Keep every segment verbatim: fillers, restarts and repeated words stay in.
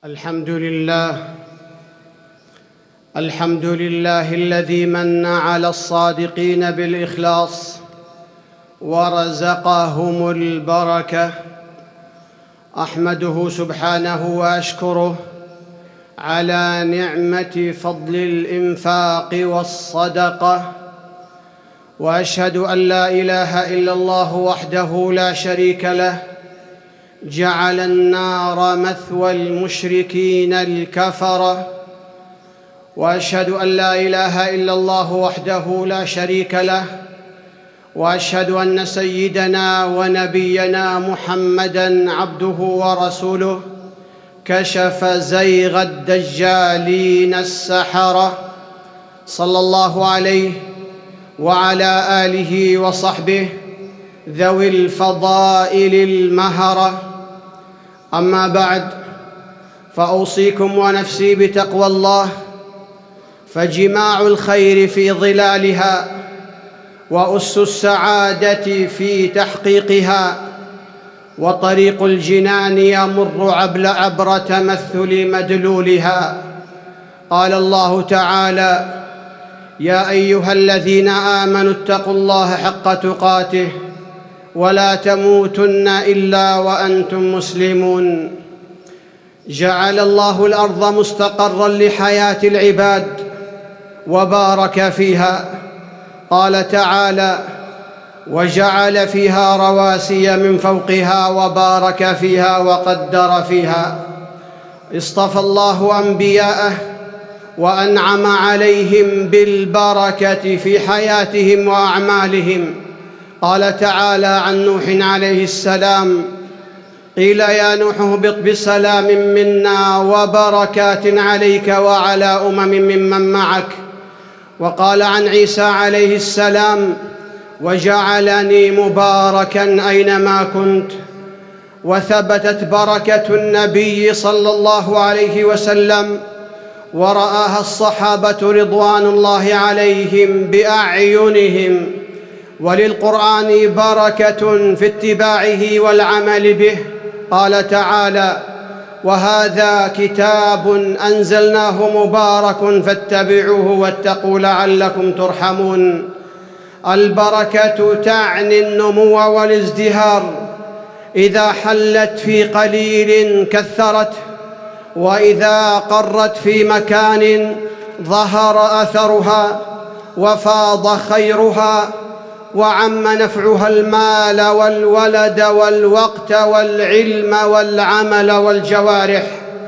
الحمد لله الحمد لله الذي من على الصادقين بالإخلاص ورزقهم البركة. أحمده سبحانه وأشكره على نعمة فضل الإنفاق والصدقة، وأشهد أن لا إله إلا الله وحده لا شريك له، جعل النار مثوى المشركين الكفرة. وأشهد أن لا إله إلا الله وحده لا شريك له، وأشهد أن سيدنا ونبينا محمدًا عبده ورسوله، كشف زيغ الدجالين السحرة، صلى الله عليه وعلى آله وصحبه ذوي الفضائل المهرة. أما بعد، فأوصيكم ونفسي بتقوى الله، فجماع الخير في ظلالها، وأس السعادة في تحقيقها، وطريق الجنان يمر عبر تمثل مدلولها. قال الله تعالى: يا أيها الذين آمنوا اتقوا الله حق تقاته ولا تموتن إلا وأنتم مسلمون. جعل الله الأرض مستقرا لحياة العباد وبارك فيها. قال تعالى: وجعل فيها رواسي من فوقها وبارك فيها وقدر فيها. اصطفى الله أنبياءه وأنعم عليهم بالبركة في حياتهم وأعمالهم. قال تعالى عن نوح عليه السلام: قيل يا نوح اهبط بسلام منا وبركات عليك وعلى أمم ممن معك. وقال عن عيسى عليه السلام: وجعلني مباركا أينما كنت. وثبتت بركة النبي صلى الله عليه وسلم ورآها الصحابة رضوان الله عليهم بأعينهم. وللقرآن بركة في اتباعه والعمل به. قال تعالى: وهذا كتاب أنزلناه مبارك فاتبعوه واتقوا لعلكم ترحمون. البركة تعني النمو والازدهار، إذا حلت في قليل كثرت، وإذا قرت في مكان ظهر أثرها وفاض خيرها، وعم نفعها المال والولد والوقت والعلم والعمل والجوارح.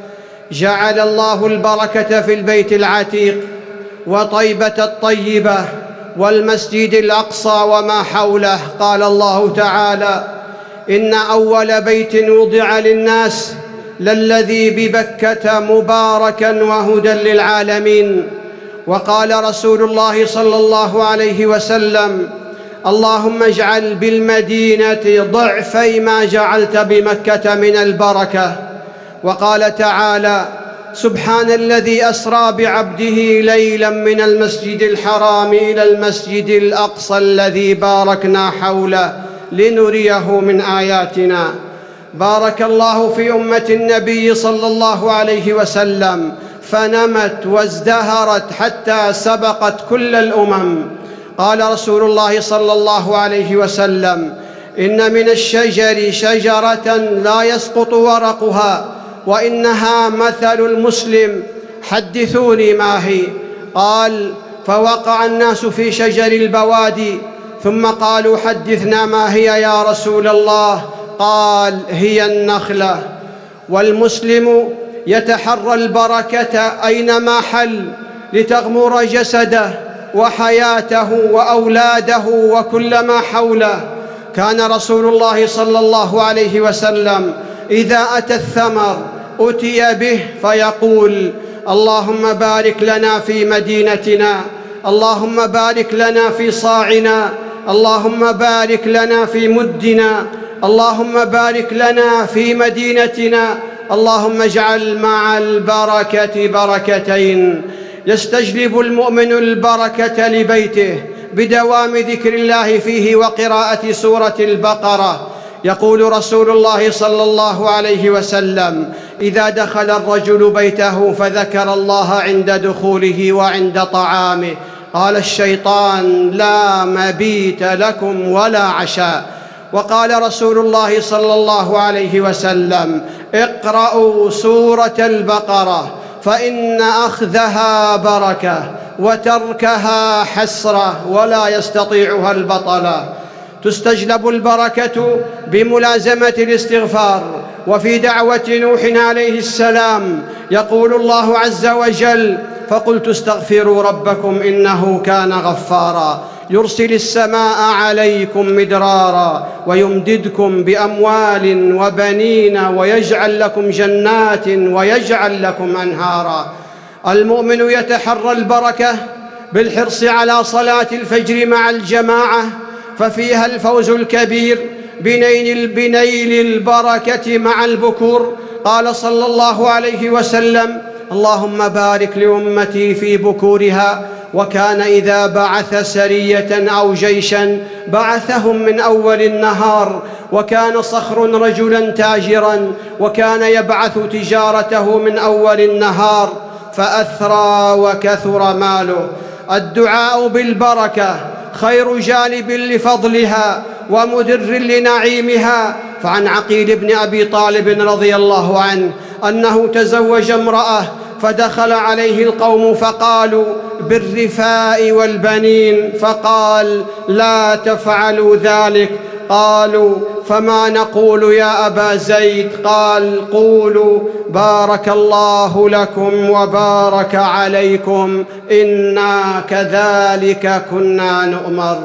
جعل الله البركة في البيت العتيق وطيبة الطيبة والمسجد الأقصى وما حوله. قال الله تعالى: إن أول بيت وضع للناس للذي ببكة مباركا وهدى للعالمين. وقال رسول الله صلى الله عليه وسلم: اللهم اجعل بالمدينة ضعفي ما جعلت بمكة من البركة. وقال تعالى: سبحان الذي أسرى بعبده ليلا من المسجد الحرام إلى المسجد الأقصى الذي باركنا حوله لنريه من آياتنا. بارك الله في أمة النبي صلى الله عليه وسلم، فنمت وازدهرت حتى سبقت كل الأمم. قال رسول الله صلى الله عليه وسلم: إن من الشجر شجرة لا يسقط ورقها وإنها مثل المسلم. حدثوني ما هي؟ قال: فوقع الناس في شجر البوادي، ثم قالوا: حدثنا ما هي يا رسول الله؟ قال: هي النخلة. والمسلم يتحرى البركة أينما حل لتغمر جسده وحياته وأولاده وكل ما حوله. كان رسول الله صلى الله عليه وسلم إذا أتى الثمر أتي به فيقول: اللهم بارك لنا في مدينتنا، اللهم بارك لنا في صاعنا، اللهم بارك لنا في مدنا، اللهم بارك لنا في مدينتنا، اللهم اجعل مع البركة بركتين. يستجلب المؤمن البركة لبيته بدوام ذكر الله فيه وقراءة سورة البقرة. يقول رسول الله صلى الله عليه وسلم: إذا دخل الرجل بيته فذكر الله عند دخوله وعند طعامه قال الشيطان: لا مبيت لكم ولا عشاء. وقال رسول الله صلى الله عليه وسلم: اقرأوا سورة البقرة فإن أخذها بركة وتركها حسرة ولا يستطيعها البطلة. تستجلب البركة بملازمة الاستغفار. وفي دعوة نوح عليه السلام يقول الله عز وجل: فقلت استغفروا ربكم إنه كان غفارا يرسل السماء عليكم مدرارا ويمددكم بأموال وبنين ويجعل لكم جنات ويجعل لكم أنهارا. المؤمن يتحرى البركة بالحرص على صلاة الفجر مع الجماعة، ففيها الفوز الكبير بنيل البركة مع البكور. قال صلى الله عليه وسلم: اللهم بارك لأمتي في بكورها. وكان إذا بعث سرية أو جيشا بعثهم من أول النهار. وكان صخر رجلا تاجرا وكان يبعث تجارته من أول النهار فأثرى وكثر ماله. الدعاء بالبركة خير جالب لفضلها ومدر لنعيمها. فعن عقيل بن أبي طالب رضي الله عنه أنه تزوج امرأة فدخل عليه القوم فقالوا: بالرفاء والبنين، فقال: لا تفعلوا ذلك. قالوا: فما نقول يا أبا زيد؟ قال: قولوا: بارك الله لكم وبارك عليكم إنا كذلك كنا نؤمر.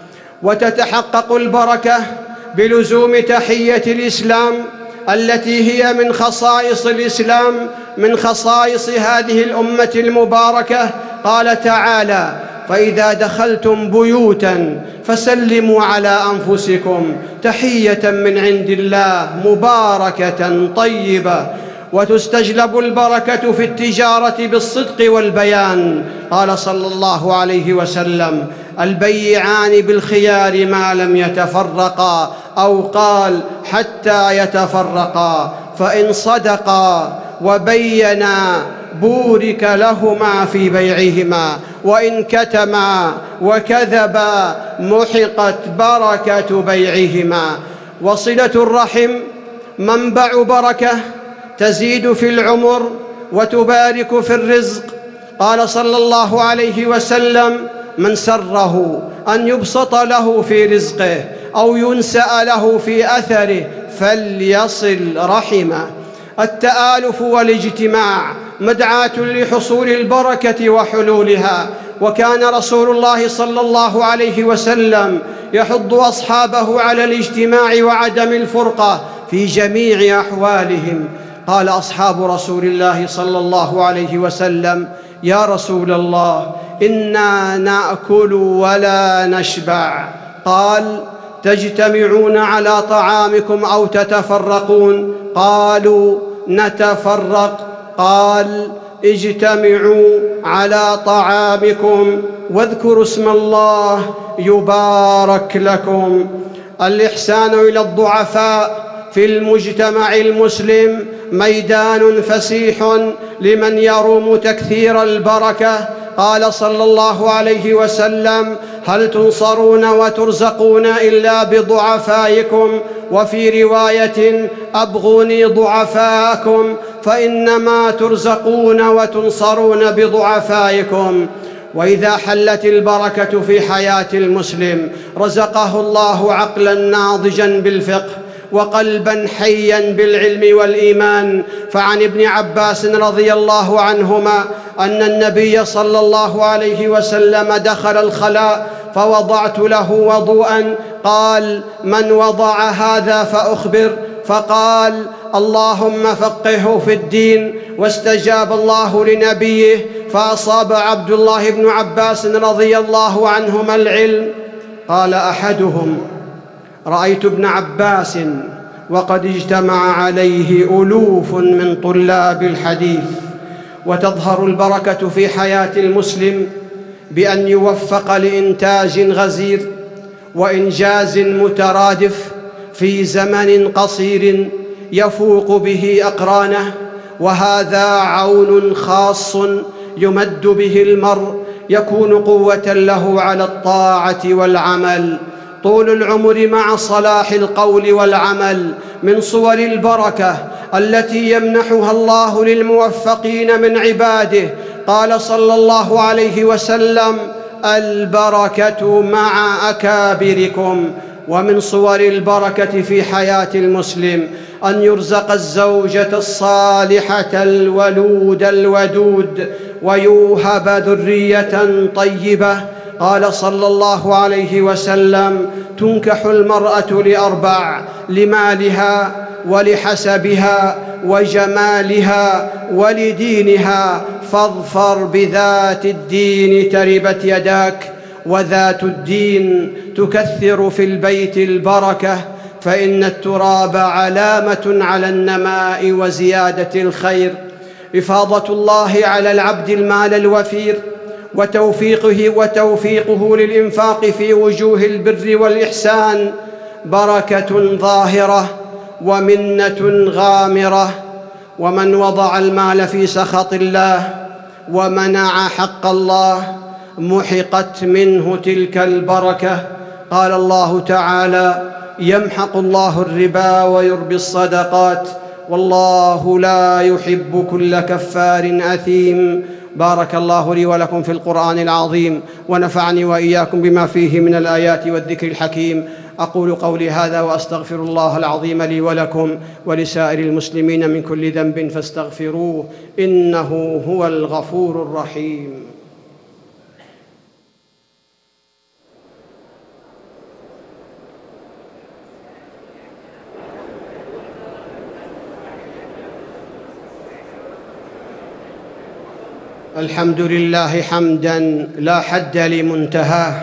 وتتحقق البركة بلزوم تحية الإسلام التي هي من خصائص الإسلام، من خصائص هذه الأمة المباركة. قال تعالى: فإذا دخلتم بيوتا فسلموا على أنفسكم تحية من عند الله مباركة طيبة. وتستجلب البركة في التجارة بالصدق والبيان. قال صلى الله عليه وسلم: البيعان بالخيار ما لم يتفرقا، أو قال: حتى يتفرقا، فإن صدقا وبينا بورك لهما في بيعهما، وإن كتما وكذبا محقت بركة بيعهما. وصلة الرحم منبع بركة تزيد في العمر وتبارك في الرزق. قال صلى الله عليه وسلم: من سره أن يبسط له في رزقه أو ينسأ له في أثره فليصل رحمه. التآلف والاجتماع مدعاة لحصول البركة وحلولها. وكان رسول الله صلى الله عليه وسلم يحض أصحابه على الاجتماع وعدم الفرقة في جميع أحوالهم. قال أصحاب رسول الله صلى الله عليه وسلم: يا رسول الله، إنا نأكل ولا نشبع. قال: تجتمعون على طعامكم أو تتفرقون؟ قالوا: نتفرق. قال: اجتمعوا على طعامكم واذكروا اسم الله يبارك لكم. الإحسان إلى الضعفاء في المجتمع المسلم ميدان فسيح لمن يروم تكثير البركة. قال صلى الله عليه وسلم: هل تنصرون وترزقون إلا بضعفائكم؟ وفي رواية: أبغوني ضعفاءكم فإنما ترزقون وتنصرون بضعفائكم. وإذا حلت البركة في حياة المسلم رزقه الله عقلاً ناضجاً بالفقه وقلباً حياً بالعلم والإيمان. فعن ابن عباس رضي الله عنهما أن النبي صلى الله عليه وسلم دخل الخلاء فوضعت له وضوءاً. قال: من وضع هذا فأخبر؟ فقال: اللهم فقهه في الدين. واستجاب الله لنبيه فأصاب عبد الله بن عباس رضي الله عنهما العلم. قال أحدهم: رأيت ابن عباس وقد اجتمع عليه ألوف من طلاب الحديث. وتظهر البركة في حياة المسلم بأن يوفق لإنتاج غزير وإنجاز مترادف في زمن قصير يفوق به أقرانه وهذا عون خاص يمد به المرء يكون قوة له على الطاعة والعمل. طول العمر مع صلاح القول والعمل من صور البركة التي يمنحها الله للموفقين من عباده. قال صلى الله عليه وسلم: البركة مع أكابركم. ومن صور البركة في حياة المسلم أن يرزق الزوجة الصالحة الولود الودود ويوهب ذرية طيبة. قال صلى الله عليه وسلم: تنكح المرأة لأربع: لمالها ولحسبها وجمالها ولدينها، فاظفر بذات الدين تربت يداك. وذات الدين تكثر في البيت البركة، فإن التراب علامة على النماء وزيادة الخير. إفاضة الله على العبد المال الوفير وتوفيقه وتوفيقه للإنفاق في وجوه البر والإحسان بركة ظاهرة ومنة غامرة. ومن وضع المال في سخط الله ومنع حق الله محقت منه تلك البركة. قال الله تعالى: يمحق الله الربا ويربي الصدقات والله لا يحب كل كفار أثيم. بارك الله لي ولكم في القرآن العظيم، ونفعني وإياكم بما فيه من الآيات والذكر الحكيم. أقول قولي هذا وأستغفر الله العظيم لي ولكم ولسائر المسلمين من كل ذنب فاستغفروه، إنه هو الغفور الرحيم. الحمد لله حمداً لا حد لمنتهاه،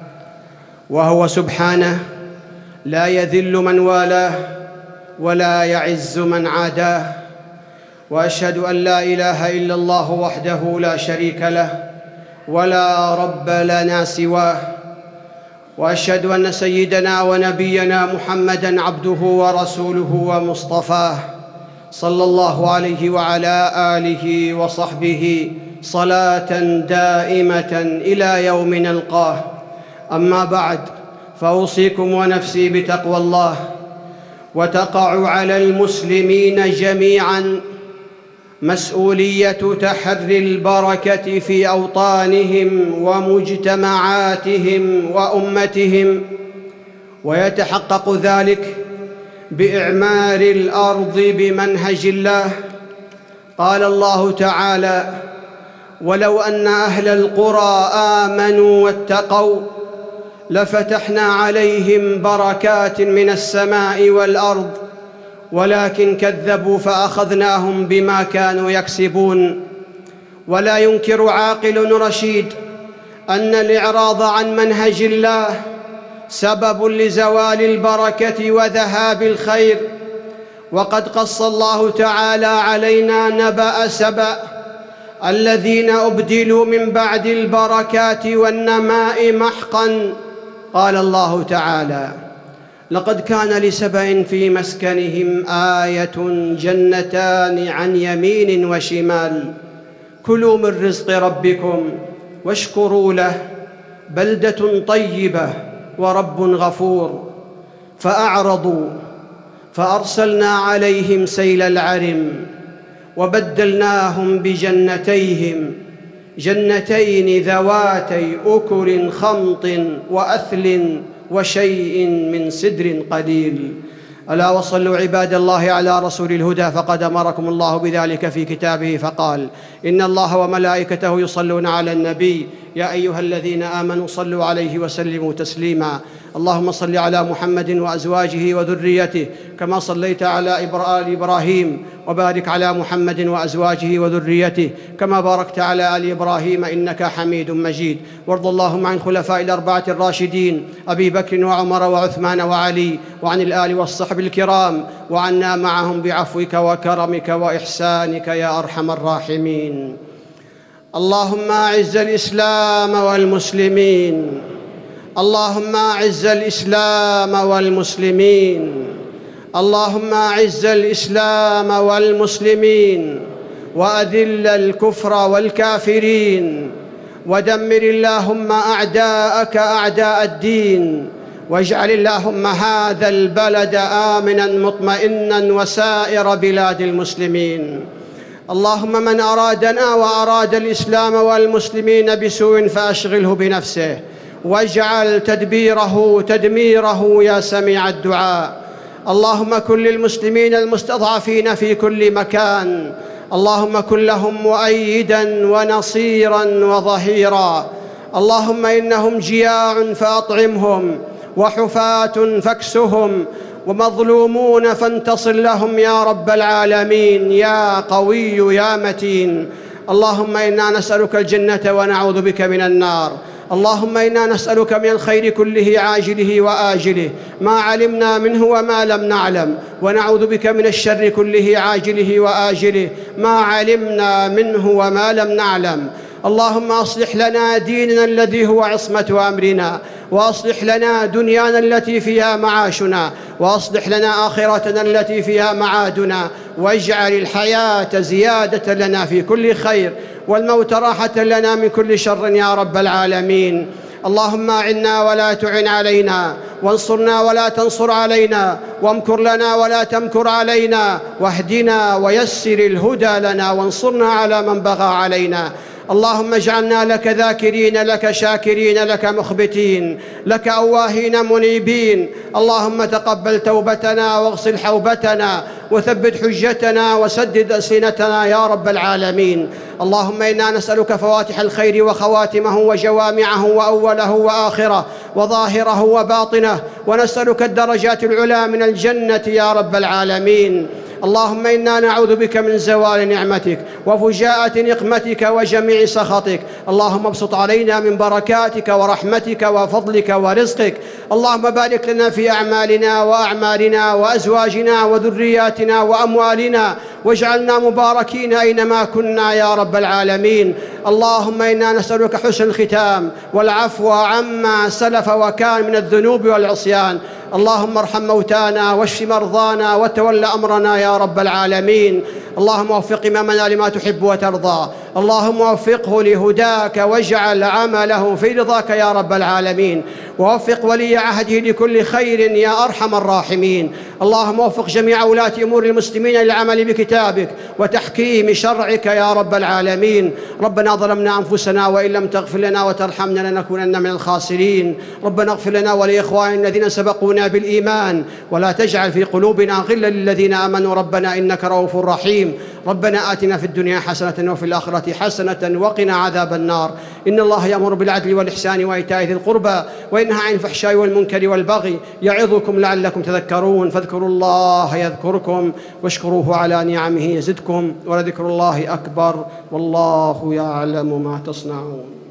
وهو سبحانه لا يذل من والاه ولا يعز من عاداه. وأشهد أن لا إله إلا الله وحده لا شريك له ولا رب لنا سواه. وأشهد أن سيدنا ونبينا محمداً عبده ورسوله ومصطفاه، صلى الله عليه وعلى آله وصحبه صلاة دائمة إلى يوم نلقاه. أما بعد، فأوصيكم ونفسي بتقوى الله. وتقع على المسلمين جميعاً مسؤولية تحري البركة في أوطانهم ومجتمعاتهم وأمتهم، ويتحقق ذلك بإعمار الأرض بمنهج الله. قال الله تعالى: ولو أن أهل القرى آمنوا واتقوا لفتحنا عليهم بركات من السماء والأرض ولكن كذبوا فأخذناهم بما كانوا يكسبون. ولا ينكر عاقل رشيد أن الإعراض عن منهج الله سبب لزوال البركة وذهاب الخير. وقد قص الله تعالى علينا نبأ سبأ الذين أبدلوا من بعد البركات والنماء محقاً. قال الله تعالى: لقد كان لسبأ في مسكنهم آية جنتان عن يمين وشمال كلوا من رزق ربكم واشكروا له بلدة طيبة ورب غفور. فأعرضوا فأرسلنا عليهم سيل العرم وبدلناهم بجنتيهم جنتين ذواتي أكل خمط وأثل وشيء من سدر قليل. ألا وصلوا عباد الله على رسول الهدى، فقد أمركم الله بذلك في كتابه فقال: إن الله وملائكته يصلون على النبي يا أيها الذين آمنوا صلوا عليه وسلموا تسليما. اللهم صل على محمد وأزواجه وذريته كما صليت على آل إبراهيم، وبارك على محمد وأزواجه وذريته كما باركت على آل إبراهيم إنك حميد مجيد. وارض اللهم عن خلفاء الأربعة الراشدين أبي بكر وعمر وعثمان وعلي، وعن الآل والصحب الكرام، وعنا معهم بعفوك وكرمك وإحسانك يا أرحم الراحمين. اللهم أعز الإسلام والمسلمين، اللهم أعز الإسلام والمسلمين، اللهم أعز الإسلام والمسلمين وأذل الكفر والكافرين، ودمر اللهم أعداءك أعداء الدين، واجعل اللهم هذا البلد آمناً مطمئناً وسائر بلاد المسلمين. اللهم من أرادنا وأراد الإسلام والمسلمين بسوء فأشغله بنفسه، واجعل تدبيره تدميره يا سميع الدعاء. اللهم كن للمسلمين المستضعفين في كل مكان، اللهم كن لهم مؤيداً ونصيراً وظهيراً. اللهم إنهم جياع فأطعمهم، وحفاة فاكسهم، ومظلومون فانتصر لهم يا رب العالمين يا قوي يا متين. اللهم إنا نسألك الجنة ونعوذ بك من النار. اللهم إنا نسألك من الخير كله عاجله وآجله ما علمنا منه وما لم نعلم، ونعوذ بك من الشر كله عاجله وآجله ما علمنا منه وما لم نعلم. اللهم أصلح لنا ديننا الذي هو عصمة أمرنا، وأصلح لنا دنيانا التي فيها معاشنا، وأصلح لنا آخرتنا التي فيها معادنا، واجعل الحياة زيادة لنا في كل خير، والموت راحة لنا من كل شر يا رب العالمين. اللهم أعنا ولا تعن علينا، وانصرنا ولا تنصر علينا، وامكر لنا ولا تمكر علينا، واهدنا ويسر الهدى لنا، وانصرنا على من بغى علينا. اللهم اجعلنا لك ذاكرين، لك شاكرين، لك مخبتين، لك أواهين منيبين. اللهم تقبل توبتنا واغسل حوبتنا وثبت حجتنا وسدد ألسنتنا يا رب العالمين. اللهم إنا نسألك فواتح الخير وخواتمه وجوامعه وأوله وآخره وظاهره وباطنه، ونسألك الدرجات العلى من الجنة يا رب العالمين. اللهم إنا نعوذ بك من زوال نعمتك وفجاءة نقمتك وجميع سخطك. اللهم ابسط علينا من بركاتك ورحمتك وفضلك ورزقك. اللهم بارك لنا في أعمالنا وأعمالنا وأزواجنا وذرياتنا وأموالنا، واجعلنا مباركين أينما كنا يا رب العالمين. اللهم إنا نسألك حسن الختام والعفو عما سلف وكان من الذنوب والعصيان. اللهم ارحم موتانا واشف مرضانا وتول أمرنا يا رب العالمين. اللهم وفق إمامنا لما تحب وترضى، اللهم وفقه لهداك واجعل عمله في رضاك يا رب العالمين، ووفق ولي عهده لكل خير يا أرحم الراحمين. اللهم وفق جميع ولاة أمور المسلمين للعمل بكتابك وتحكيم شرعك يا رب العالمين. ربنا ظلمنا أنفسنا وإن لم تغفر لنا وترحمنا لنكونن من الخاسرين. ربنا اغفر لنا ولإخواننا الذين سبقونا بالإيمان، ولا تجعل في قلوبنا غلا للذين آمنوا ربنا إنك رؤوف رحيم. ربنا آتنا في الدنيا حسنة وفي الآخرة حسنة وقنا عذاب النار. إن الله يأمر بالعدل والإحسان وإيتاء ذي القربى وينهى عن الفحشاء والمنكر والبغي يعظكم لعلكم تذكرون. فاذكروا الله يذكركم واشكروه على نعمه يزدكم، ولذكر الله أكبر، والله يعلم ما تصنعون.